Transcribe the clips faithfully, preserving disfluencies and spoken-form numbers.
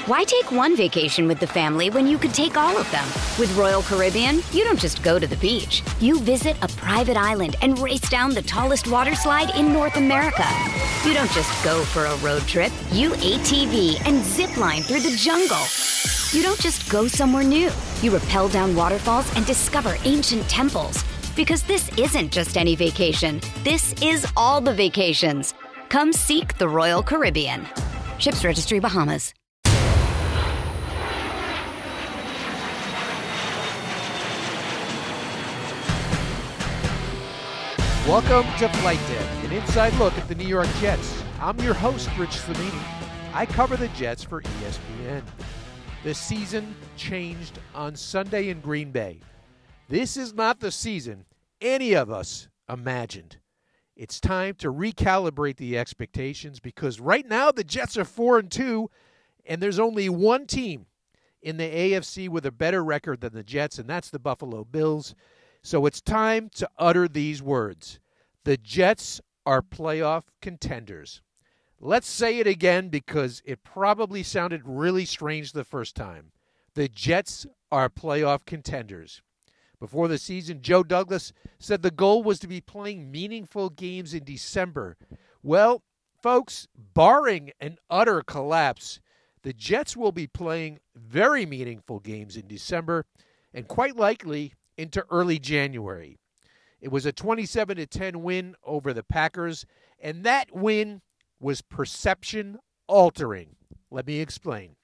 Why take one vacation with the family when you could take all of them? With Royal Caribbean, you don't just go to the beach. You visit a private island and race down the tallest water slide in North America. You don't just go for a road trip. You A T V and zip line through the jungle. You don't just go somewhere new. You rappel down waterfalls and discover ancient temples. Because this isn't just any vacation. This is all the vacations. Come seek the Royal Caribbean. Ships Registry, Bahamas. Welcome to Flight Deck, an inside look at the New York Jets. I'm your host, Rich Cimini. I cover the Jets for E S P N. The season changed on Sunday in Green Bay. This is not the season any of us imagined. It's time to recalibrate the expectations because right now the Jets are four and two, and there's only one team in the A F C with a better record than the Jets, and that's the Buffalo Bills. So it's time to utter these words. The Jets are playoff contenders. Let's say it again because it probably sounded really strange the first time. The Jets are playoff contenders. Before the season, Joe Douglas said the goal was to be playing meaningful games in December. Well, folks, barring an utter collapse, the Jets will be playing very meaningful games in December and quite likely into early January. It was a twenty-seven to ten win over the Packers, and that win was perception altering. Let me explain.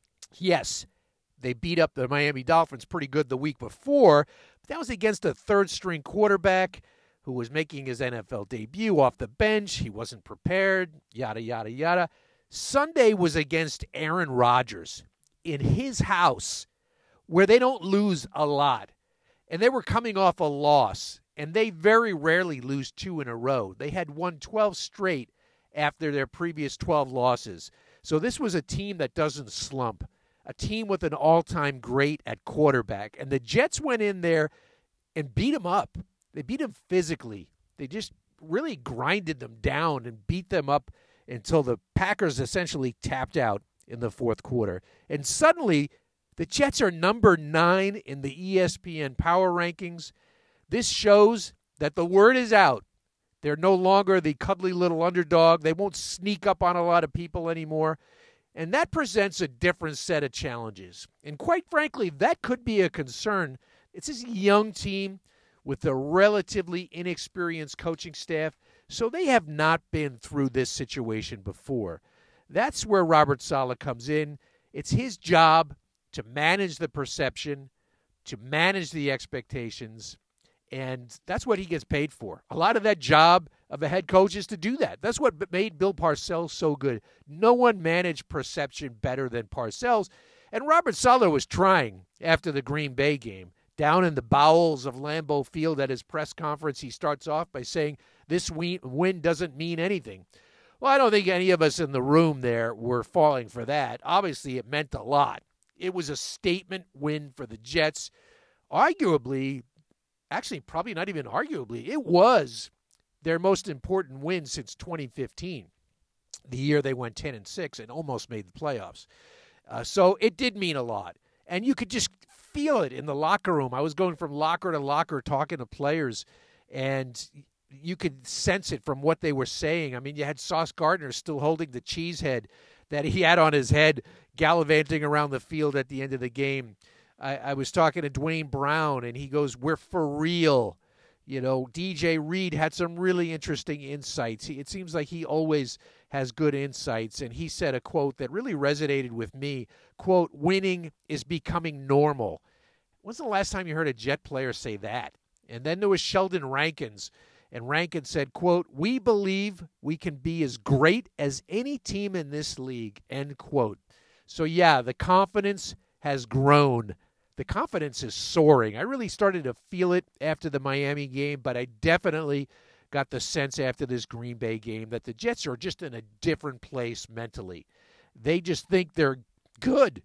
Yes, they beat up the Miami Dolphins pretty good the week before, but that was against a third-string quarterback who was making his N F L debut off the bench. He wasn't prepared, yada, yada, yada. Sunday was against Aaron Rodgers in his house, where they don't lose a lot. And they were coming off a loss, and they very rarely lose two in a row. They had won twelve straight after their previous twelve losses. So this was a team that doesn't slump, a team with an all-time great at quarterback. And the Jets went in there and beat them up. They beat them physically. They just really grinded them down and beat them up until the Packers essentially tapped out in the fourth quarter. And suddenly, the Jets are number nine in the E S P N Power Rankings. This shows that the word is out. They're no longer the cuddly little underdog. They won't sneak up on a lot of people anymore. And that presents a different set of challenges. And quite frankly, that could be a concern. It's this young team with a relatively inexperienced coaching staff, so they have not been through this situation before. That's where Robert Saleh comes in. It's his job to manage the perception, to manage the expectations, and that's what he gets paid for. A lot of that job of a head coach is to do that. That's what made Bill Parcells so good. No one managed perception better than Parcells, and Robert Saleh was trying after the Green Bay game. Down in the bowels of Lambeau Field at his press conference, he starts off by saying, this win doesn't mean anything. Well, I don't think any of us in the room there were falling for that. Obviously, it meant a lot. It was a statement win for the Jets. Arguably, actually probably not even arguably, it was their most important win since twenty fifteen, the year they went ten and six and almost made the playoffs. Uh, so it did mean a lot. And you could just feel it in the locker room. I was going from locker to locker talking to players, and you could sense it from what they were saying. I mean, you had Sauce Gardner still holding the cheese head that he had on his head, gallivanting around the field at the end of the game. I, I was talking to Dwayne Brown, and he goes, we're for real. You know, D J Reed had some really interesting insights. He, it seems like he always has good insights, and he said a quote that really resonated with me. Quote, winning is becoming normal. When's the last time you heard a Jet player say that? And then there was Sheldon Rankins, and Rankin said, quote, we believe we can be as great as any team in this league, end quote. So, yeah, the confidence has grown. The confidence is soaring. I really started to feel it after the Miami game, but I definitely got the sense after this Green Bay game that the Jets are just in a different place mentally. They just think they're good.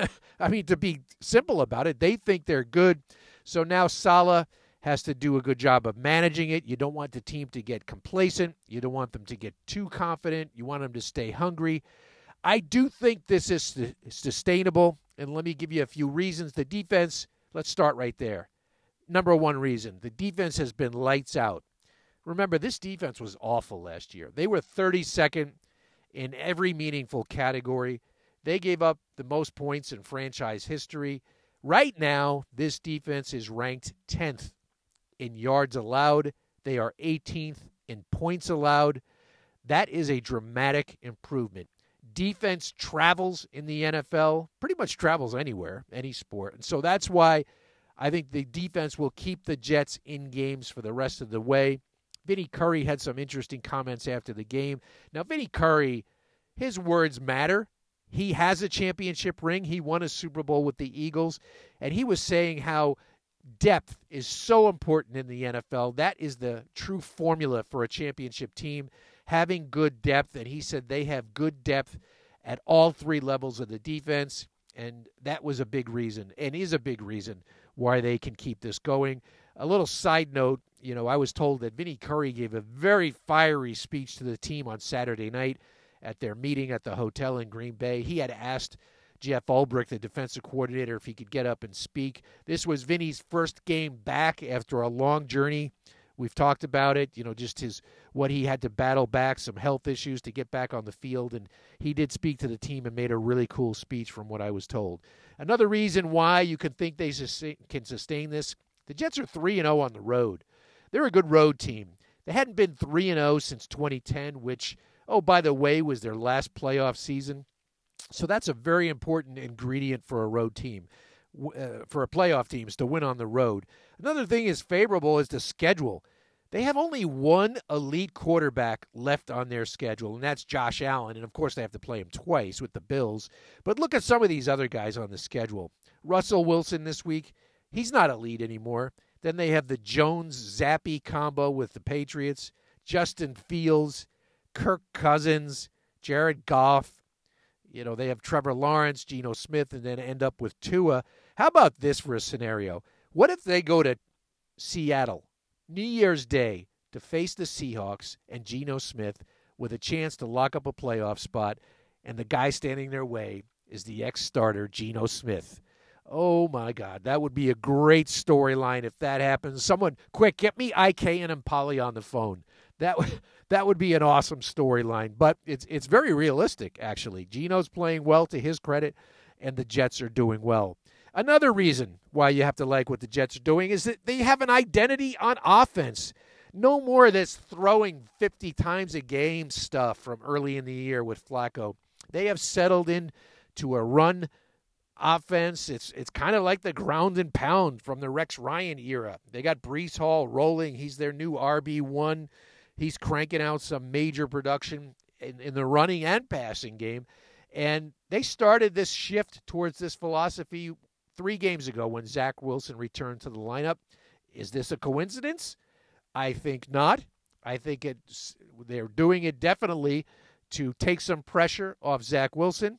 I mean, to be simple about it, they think they're good. So now Saleh has to do a good job of managing it. You don't want the team to get complacent. You don't want them to get too confident. You want them to stay hungry. I do think this is sustainable, and let me give you a few reasons. The defense, let's start right there. Number one reason, the defense has been lights out. Remember, this defense was awful last year. They were thirty-second in every meaningful category. They gave up the most points in franchise history. Right now, this defense is ranked tenth in yards allowed. They are eighteenth in points allowed. That is a dramatic improvement. Defense travels in the N F L, pretty much travels anywhere, any sport. And so that's why I think the defense will keep the Jets in games for the rest of the way. Vinny Curry had some interesting comments after the game. Now, Vinny Curry, his words matter. He has a championship ring. He won a Super Bowl with the Eagles. And he was saying how depth is so important in the N F L. That is the true formula for a championship team, having good depth. And he said they have good depth at all three levels of the defense. And that was a big reason, and is a big reason, why they can keep this going. A little side note, you know, I was told that Vinny Curry gave a very fiery speech to the team on Saturday night at their meeting at the hotel in Green Bay. He had asked Jeff Ulbrich, the defensive coordinator, if he could get up and speak. This was Vinny's first game back after a long journey. We've talked about it, you know, just his what he had to battle back, some health issues to get back on the field, and he did speak to the team and made a really cool speech from what I was told. Another reason why you can think they sustain, can sustain this, the Jets are three and oh on the road. They're a good road team. They hadn't been three and oh since twenty ten, which, oh, by the way, was their last playoff season. So that's a very important ingredient for a road team, uh, for a playoff team, is to win on the road. Another thing is favorable is the schedule. They have only one elite quarterback left on their schedule, and that's Josh Allen. And, of course, they have to play him twice with the Bills. But look at some of these other guys on the schedule. Russell Wilson this week, he's not elite anymore. Then they have the Jones-Zappe combo with the Patriots, Justin Fields, Kirk Cousins, Jared Goff. You know, they have Trevor Lawrence, Geno Smith, and then end up with Tua. How about this for a scenario? What if they go to Seattle, New Year's Day, to face the Seahawks and Geno Smith with a chance to lock up a playoff spot, and the guy standing their way is the ex-starter, Geno Smith? Oh, my God. That would be a great storyline if that happens. Someone, quick, get me I K and Impali on the phone. That would that would be an awesome storyline. But it's it's very realistic, actually. Geno's playing well, to his credit, and the Jets are doing well. Another reason why you have to like what the Jets are doing is that they have an identity on offense. No more of this throwing fifty times a game stuff from early in the year with Flacco. They have settled in to a run offense. It's it's kind of like the ground and pound from the Rex Ryan era. They got Breece Hall rolling. He's their new R B one. He's cranking out some major production in, in the running and passing game. And they started this shift towards this philosophy three games ago when Zach Wilson returned to the lineup. Is this a coincidence? I think not. I think it's they're doing it definitely to take some pressure off Zach Wilson,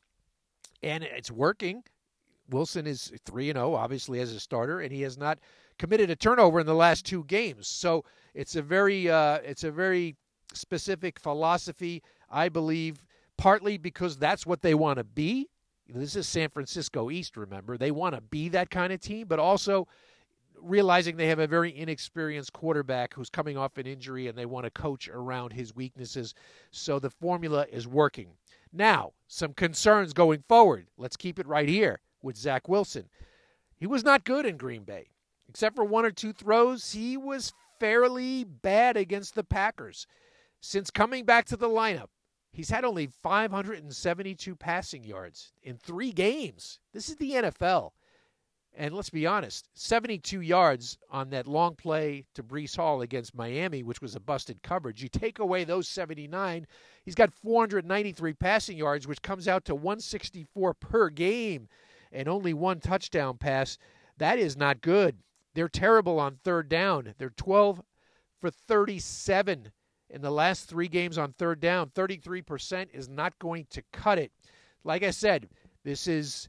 and it's working. Wilson is three and oh, obviously, as a starter, and he has not committed a turnover in the last two games. So it's a very uh, it's a very specific philosophy, I believe, partly because that's what they want to be. This is San Francisco East, remember. They want to be that kind of team, but also realizing they have a very inexperienced quarterback who's coming off an injury, and they want to coach around his weaknesses. So the formula is working. Now, some concerns going forward. Let's keep it right here with Zach Wilson. He was not good in Green Bay. Except for one or two throws, he was fairly bad against the Packers. Since coming back to the lineup, he's had only five hundred seventy-two passing yards in three games. This is the N F L. And let's be honest, seventy-two yards on that long play to Breece Hall against Miami, which was a busted coverage. You take away those seventy-nine, he's got four hundred ninety-three passing yards, which comes out to one sixty-four per game, and only one touchdown pass. That is not good. They're terrible on third down. They're twelve for thirty-seven in the last three games on third down. thirty-three percent is not going to cut it. Like I said, this is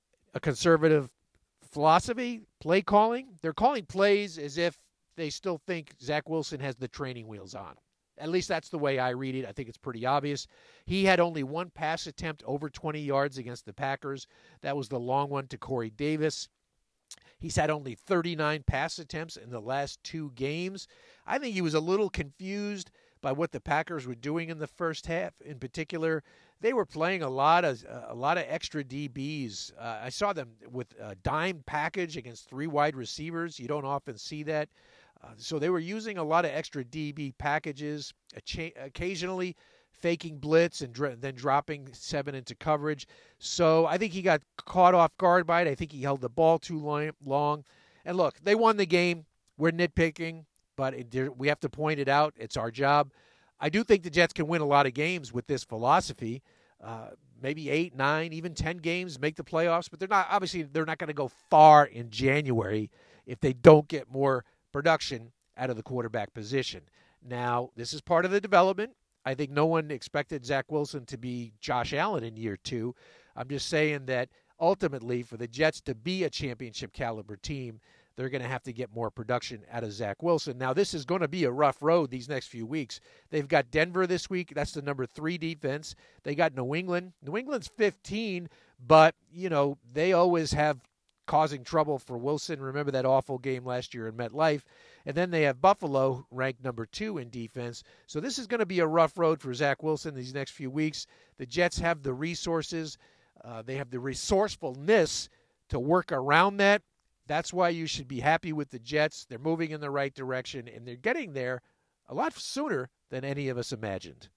a conservative philosophy, play calling. They're calling plays as if they still think Zach Wilson has the training wheels on. At least that's the way I read it. I think it's pretty obvious. He had only one pass attempt over twenty yards against the Packers. That was the long one to Corey Davis. He's had only thirty-nine pass attempts in the last two games. I think he was a little confused by what the Packers were doing in the first half. In particular, they were playing a lot of a lot of extra D Bs. Uh, I saw them with a dime package against three wide receivers. You don't often see that. Uh, so they were using a lot of extra D B packages, occasionally faking blitz and dr- then dropping seven into coverage. So I think he got caught off guard by it. I think he held the ball too long. And look, they won the game. We're nitpicking, but it, we have to point it out. It's our job. I do think the Jets can win a lot of games with this philosophy. Uh, maybe eight, nine, even ten games, make the playoffs. But they're not obviously they're not going to go far in January if they don't get more production out of the quarterback position. Now, this is part of the development. I think no one expected Zach Wilson to be Josh Allen in year two. I'm just saying that ultimately for the Jets to be a championship caliber team, they're going to have to get more production out of Zach Wilson. Now, this is going to be a rough road these next few weeks. They've got Denver this week. That's the number three defense. They got New England. New England's fifteen, but, you know, they always have causing trouble for Wilson. Remember that awful game last year in MetLife. And then they have Buffalo ranked number two in defense. So this is going to be a rough road for Zach Wilson these next few weeks. The Jets have the resources. Uh, they have the resourcefulness to work around that. That's why you should be happy with the Jets. They're moving in the right direction, and they're getting there a lot sooner than any of us imagined.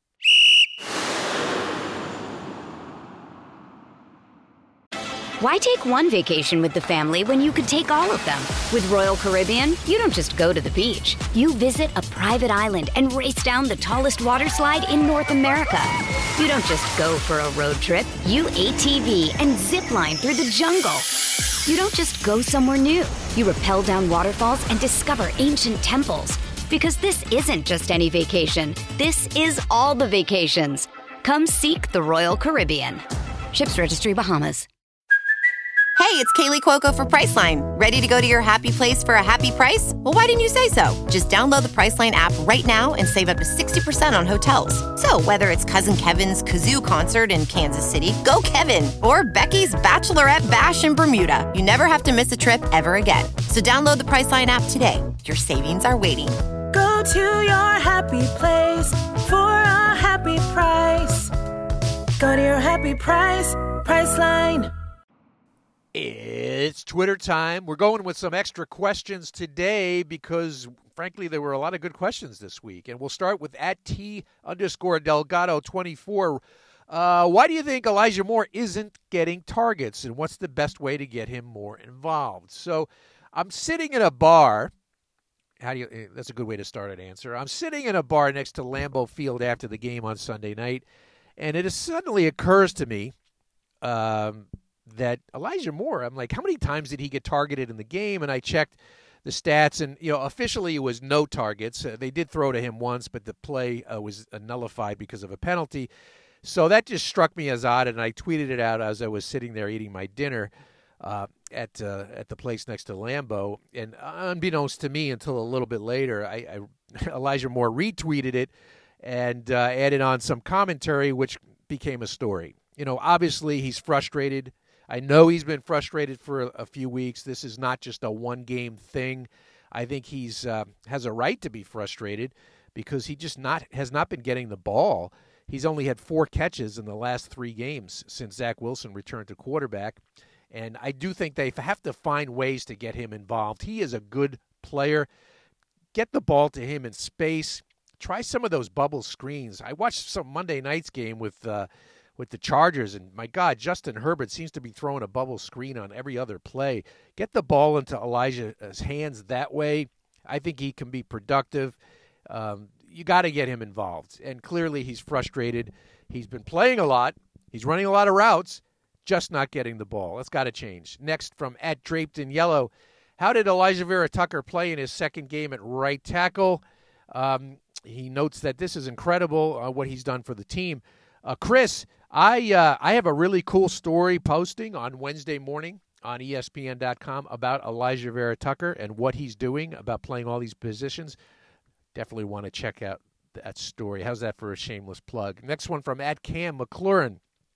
Why take one vacation with the family when you could take all of them? With Royal Caribbean, you don't just go to the beach. You visit a private island and race down the tallest water slide in North America. You don't just go for a road trip. You A T V and zip line through the jungle. You don't just go somewhere new. You rappel down waterfalls and discover ancient temples. Because this isn't just any vacation. This is all the vacations. Come seek the Royal Caribbean. Ships Registry, Bahamas. Hey, it's Kaylee Cuoco for Priceline. Ready to go to your happy place for a happy price? Well, why didn't you say so? Just download the Priceline app right now and save up to sixty percent on hotels. So whether it's Cousin Kevin's Kazoo Concert in Kansas City, go Kevin, or Becky's Bachelorette Bash in Bermuda, you never have to miss a trip ever again. So download the Priceline app today. Your savings are waiting. Go to your happy place for a happy price. Go to your happy price, Priceline. It's Twitter time. We're going with some extra questions today because, frankly, there were a lot of good questions this week. And we'll start with at T underscore Delgado twenty-four. Uh, why do you think Elijah Moore isn't getting targets, and what's the best way to get him more involved? So I'm sitting in a bar. How do you? That's a good way to start an answer. I'm sitting in a bar next to Lambeau Field after the game on Sunday night, and it suddenly occurs to me um, that Elijah Moore, I'm like, how many times did he get targeted in the game? And I checked the stats, and, you know, officially it was no targets. Uh, they did throw to him once, but the play uh, was uh, nullified because of a penalty. So that just struck me as odd, and I tweeted it out as I was sitting there eating my dinner uh, at uh, at the place next to Lambeau. And unbeknownst to me until a little bit later, I, I Elijah Moore retweeted it and uh, added on some commentary, which became a story. You know, obviously he's frustrated. I know he's been frustrated for a, a few weeks. This is not just a one-game thing. I think he's uh, has a right to be frustrated because he just not has not been getting the ball. He's only had four catches in the last three games since Zach Wilson returned to quarterback. And I do think they have to find ways to get him involved. He is a good player. Get the ball to him in space. Try some of those bubble screens. I watched some Monday night's game with uh, with the Chargers, and my God, Justin Herbert seems to be throwing a bubble screen on every other play. Get the ball into Elijah's hands that way. I think he can be productive. Um, you got to get him involved. And clearly he's frustrated. He's been playing a lot. He's running a lot of routes, just not getting the ball. That's got to change. Next from at Draped in Yellow, how did Elijah Vera Tucker play in his second game at right tackle? Um, he notes that this is incredible, uh, what he's done for the team. Uh, Chris, I uh, I have a really cool story posting on Wednesday morning on E S P N dot com about Elijah Vera Tucker and what he's doing about playing all these positions. Definitely want to check out that story. How's that for a shameless plug? Next one from at Cam McLaurin.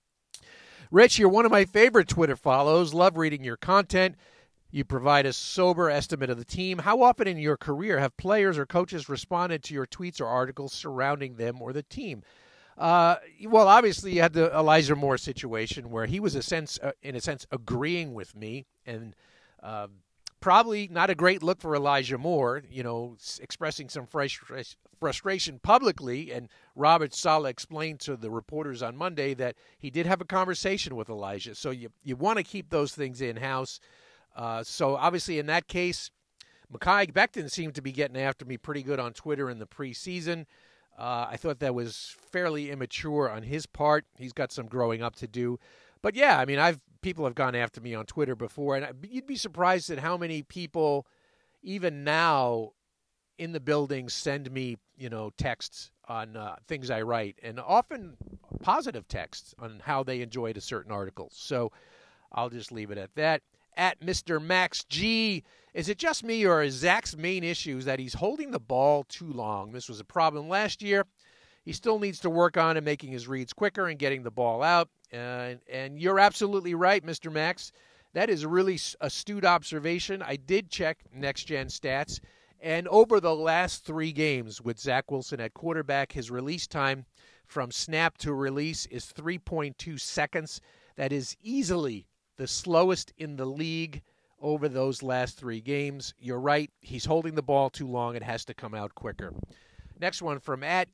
Rich, you're one of my favorite Twitter follows. Love reading your content. You provide a sober estimate of the team. How often in your career have players or coaches responded to your tweets or articles surrounding them or the team? Uh, well, obviously, you had the Elijah Moore situation where he was, a sense, uh, in a sense, agreeing with me, and uh, probably not a great look for Elijah Moore, you know, expressing some frustration. frustration publicly, and Robert Saleh explained to the reporters on Monday that he did have a conversation with Elijah. So you you want to keep those things in-house. Uh, so obviously in that case, Mekhi Becton seemed to be getting after me pretty good on Twitter in the preseason. Uh, I thought that was fairly immature on his part. He's got some growing up to do. But yeah, I mean, I've people have gone after me on Twitter before, and you'd be surprised at how many people, even now, in the building send me, you know, texts on uh, things I write, and often positive texts on how they enjoyed a certain article. So I'll just leave it at that. At Mister Max G, is it just me or is Zach's main issue that he's holding the ball too long? This was a problem last year. He still needs to work on it, making his reads quicker and getting the ball out. Uh, and you're absolutely right, Mister Max. That is a really astute observation. I did check Next Gen Stats. And over the last three games with Zach Wilson at quarterback, his release time from snap to release is three point two seconds. That is easily the slowest in the league over those last three games. You're right. He's holding the ball too long. It has to come out quicker. Next one from at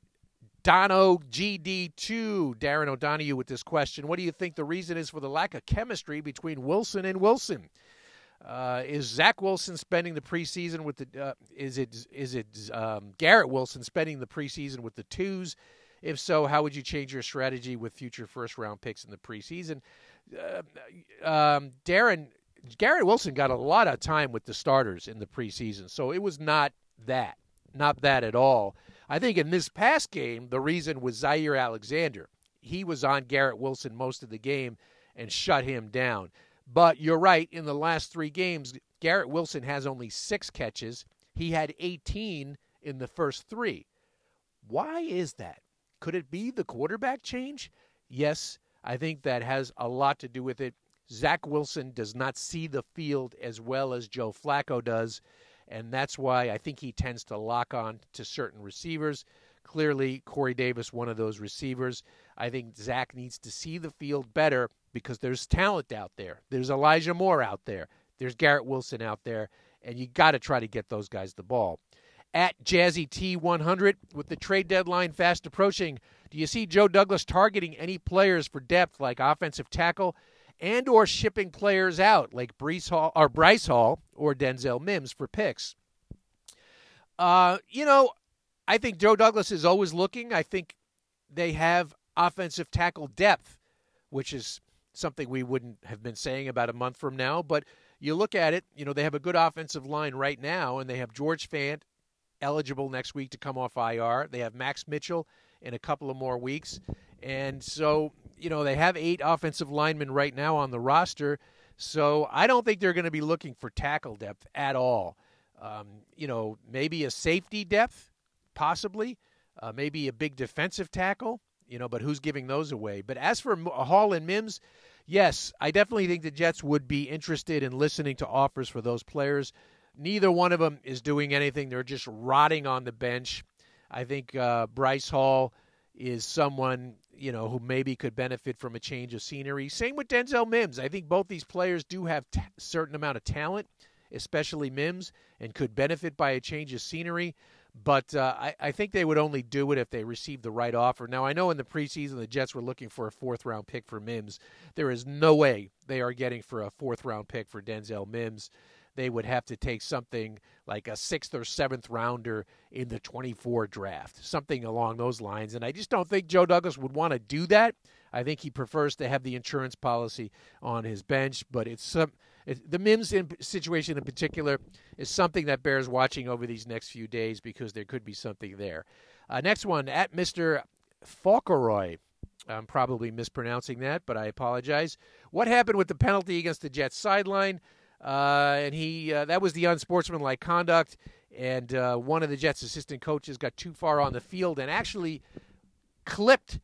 Dono G D two, Darren O'Donohue with this question. What do you think the reason is for the lack of chemistry between Wilson and Wilson? Uh, is Zach Wilson spending the preseason with the? Uh, is it is it um, Garrett Wilson spending the preseason with the twos? If so, how would you change your strategy with future first round picks in the preseason? Uh, um, Darren, Garrett Wilson got a lot of time with the starters in the preseason, so it was not that, not that at all. I think in this past game, the reason was Zaire Alexander. He was on Garrett Wilson most of the game and shut him down. But you're right, in the last three games, Garrett Wilson has only six catches. He had eighteen in the first three. Why is that? Could it be the quarterback change? Yes, I think that has a lot to do with it. Zach Wilson does not see the field as well as Joe Flacco does, and that's why I think he tends to lock on to certain receivers. Clearly, Corey Davis, one of those receivers. I think Zach needs to see the field better because there's talent out there. There's Elijah Moore out there. There's Garrett Wilson out there, and you got to try to get those guys the ball. At Jazzy T one hundred, with the trade deadline fast approaching, do you see Joe Douglas targeting any players for depth like offensive tackle and or shipping players out like Bryce Hall or Bryce Hall or Denzel Mims for picks? Uh, you know, I think Joe Douglas is always looking. I think they have offensive tackle depth, which is something we wouldn't have been saying about a month from now. But you look at it, you know, they have a good offensive line right now, and they have George Fant eligible next week to come off I R. They have Max Mitchell in a couple of more weeks. And so, you know, they have eight offensive linemen right now on the roster. So I don't think they're going to be looking for tackle depth at all. Um, you know, maybe a safety depth, possibly. Uh, maybe a big defensive tackle, you know, but who's giving those away? But as for Hall and Mims, yes, I definitely think the Jets would be interested in listening to offers for those players. Neither one of them is doing anything. They're just rotting on the bench. I think uh, Bryce Hall is someone, you know, who maybe could benefit from a change of scenery. Same with Denzel Mims. I think both these players do have a t- certain amount of talent, especially Mims, and could benefit by a change of scenery. But uh, I, I think they would only do it if they received the right offer. Now, I know in the preseason the Jets were looking for a fourth-round pick for Mims. There is no way they are getting for a fourth-round pick for Denzel Mims. They would have to take something like a sixth or seventh rounder in the twenty-four draft, something along those lines. And I just don't think Joe Douglas would want to do that. I think he prefers to have the insurance policy on his bench. But it's some it, the Mims in, situation in particular is something that bears watching over these next few days because there could be something there. Uh, next one, at Mister Fauqueroy. I'm probably mispronouncing that, but I apologize. What happened with the penalty against the Jets sideline? Uh, and he uh, that was the unsportsmanlike conduct. and uh, one of the Jets' assistant coaches got too far on the field and actually clipped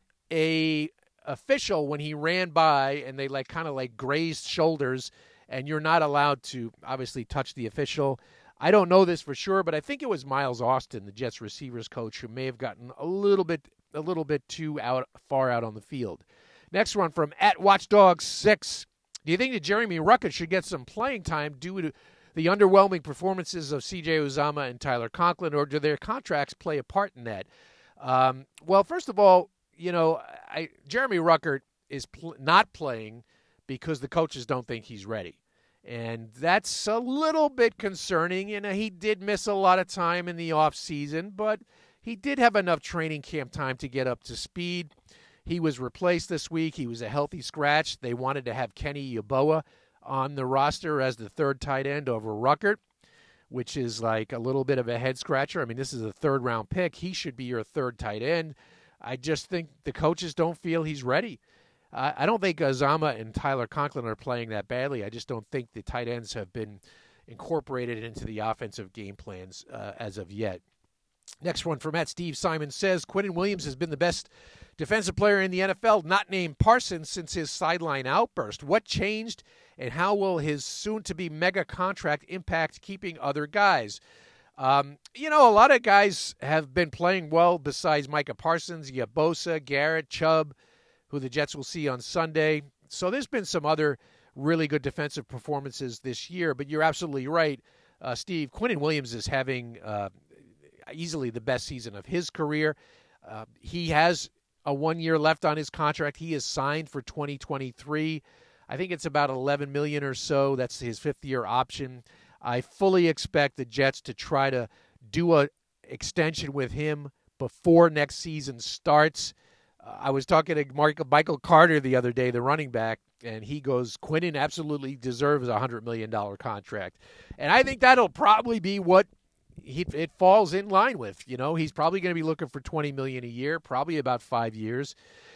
a official when he ran by, and they like kind of like grazed shoulders, and you're not allowed to obviously touch the official. I don't know this for sure, but I think it was Miles Austin, the Jets receivers coach, who may have gotten a little bit a little bit too out far out on the field. Next one from at Watchdog six. Do you think that Jeremy Ruckert should get some playing time due to the underwhelming performances of C J Uzomah and Tyler Conklin, or do their contracts play a part in that? Um, well, first of all, you know, I, Jeremy Ruckert is pl- not playing because the coaches don't think he's ready. And that's a little bit concerning. You know, he did miss a lot of time in the offseason, but he did have enough training camp time to get up to speed. He was replaced this week. He was a healthy scratch. They wanted to have Kenny Yeboah on the roster as the third tight end over Ruckert, which is like a little bit of a head-scratcher. I mean, this is a third-round pick. He should be your third tight end. I just think the coaches don't feel he's ready. Uh, I don't think Uzomah and Tyler Conklin are playing that badly. I just don't think the tight ends have been incorporated into the offensive game plans uh, as of yet. Next one from Matt Steve Simon says, Quinnen Williams has been the best defensive player in the N F L, not named Parsons, since his sideline outburst. What changed, and how will his soon-to-be mega contract impact keeping other guys? Um, you know, a lot of guys have been playing well besides Micah Parsons. You have Bosa, Garrett, Chubb, who the Jets will see on Sunday. So there's been some other really good defensive performances this year, but you're absolutely right, uh, Steve. Quinnen Williams is having uh, easily the best season of his career. Uh, he has a one year left on his contract. He is signed for twenty twenty-three. I think it's about eleven million dollars or so. That's his fifth year option. I fully expect the Jets to try to do a extension with him before next season starts. Uh, I was talking to Mark, Michael Carter the other day, the running back, and he goes, Quinnen absolutely deserves a one hundred million dollars contract. And I think that'll probably be what he, it falls in line with. You know, he's probably going to be looking for twenty million dollars a year, probably about five years.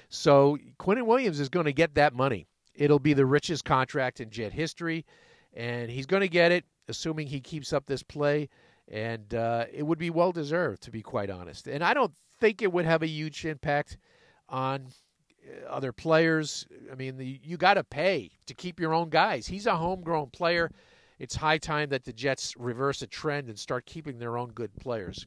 So Quinnen Williams is going to get that money. It'll be the richest contract in Jet history, and he's going to get it, assuming he keeps up this play, and uh, it would be well-deserved, to be quite honest. And I don't think it would have a huge impact on other players. I mean, the, you got to pay to keep your own guys. He's a homegrown player. It's high time that the Jets reverse a trend and start keeping their own good players.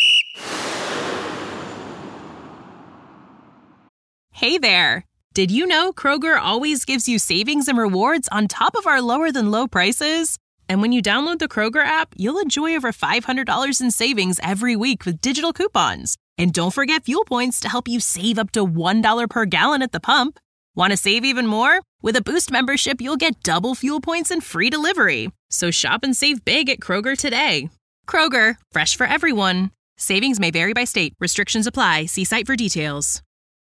Hey there. Did you know Kroger always gives you savings and rewards on top of our lower-than-low prices? And when you download the Kroger app, you'll enjoy over five hundred dollars in savings every week with digital coupons. And don't forget fuel points to help you save up to one dollar per gallon at the pump. Want to save even more? With a Boost membership, you'll get double fuel points and free delivery. So shop and save big at Kroger today. Kroger, fresh for everyone. Savings may vary by state. Restrictions apply. See site for details.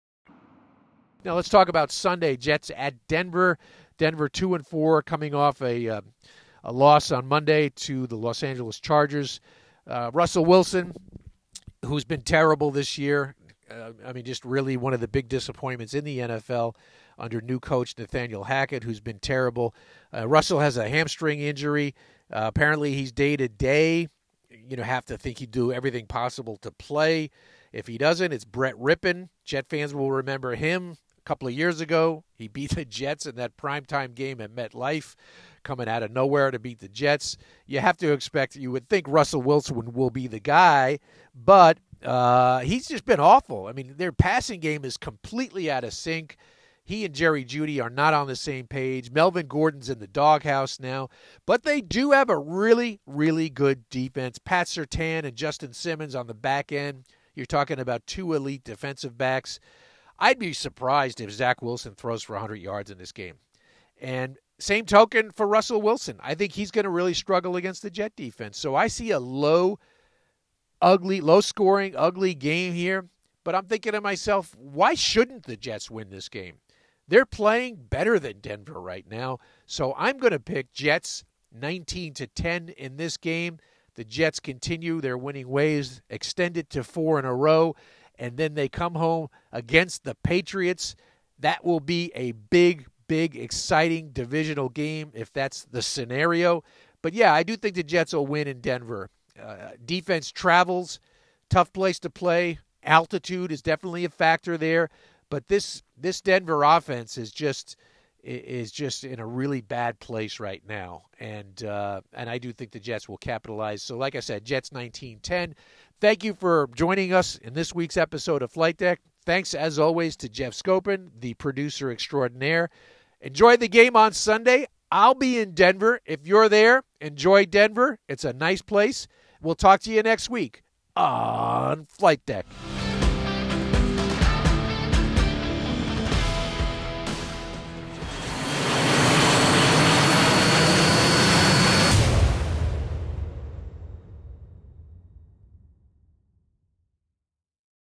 Now let's talk about Sunday. Jets at Denver. Denver two and four, coming off a uh, a loss on Monday to the Los Angeles Chargers. Uh, Russell Wilson, who's been terrible this year. Uh, I mean, just really one of the big disappointments in the N F L under new coach Nathaniel Hackett, who's been terrible. Uh, Russell has a hamstring injury. Uh, apparently, he's day to day. You know, have to think he'd do everything possible to play. If he doesn't, it's Brett Rippon. Jet fans will remember him. A couple of years ago, he beat the Jets in that primetime game at MetLife, coming out of nowhere to beat the Jets. You have to expect, you would think Russell Wilson will be the guy, but uh, he's just been awful. I mean, their passing game is completely out of sync. He and Jerry Jeudy are not on the same page. Melvin Gordon's in the doghouse now, but they do have a really, really good defense. Pat Surtain and Justin Simmons on the back end. You're talking about two elite defensive backs. I'd be surprised if Zach Wilson throws for one hundred yards in this game. And same token for Russell Wilson. I think he's going to really struggle against the Jet defense. So I see a low, ugly, low-scoring, ugly game here. But I'm thinking to myself, why shouldn't the Jets win this game? They're playing better than Denver right now. So I'm going to pick Jets nineteen to ten in this game. The Jets continue their winning ways, extend it to four in a row, and then they come home against the Patriots. That will be a big, big, exciting divisional game if that's the scenario. But, yeah, I do think the Jets will win in Denver. uh, defense travels, tough place to play. Altitude is definitely a factor there. But this this Denver offense is just is just in a really bad place right now. And uh, and I do think the Jets will capitalize. So like I said, Jets nineteen ten. Thank you for joining us in this week's episode of Flight Deck. Thanks, as always, to Jeff Scopin, the producer extraordinaire. Enjoy the game on Sunday. I'll be in Denver. If you're there, enjoy Denver. It's a nice place. We'll talk to you next week on Flight Deck.